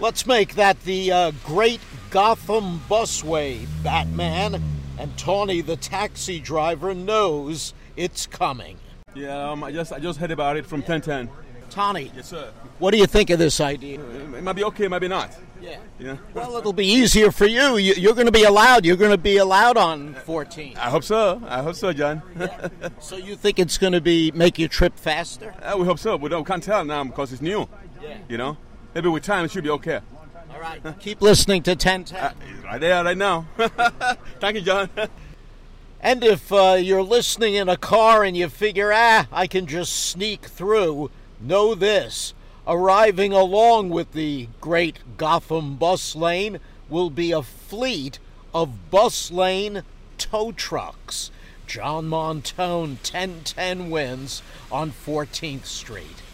Let's make that the Great Gotham Busway, Batman. And Tawny, the taxi driver, knows it's coming. Yeah, I just heard about it from 1010. Tawny. Yes, sir. What do you think of this idea? It might be okay, maybe not. Yeah. Well, it'll be easier for you. You're going to be allowed. You're going to be allowed on 14. I hope so, John. Yeah. So you think it's going to make your trip faster? We hope so. We can't tell now because it's new. Yeah. Maybe with time it should be okay. All right. Keep listening to 1010. Right there, right now. Thank you, John. And if you're listening in a car and you figure, I can just sneak through, know this. Arriving along with the Great Gotham Bus Lane will be a fleet of bus lane tow trucks. John Montone, 1010 wins on 14th Street.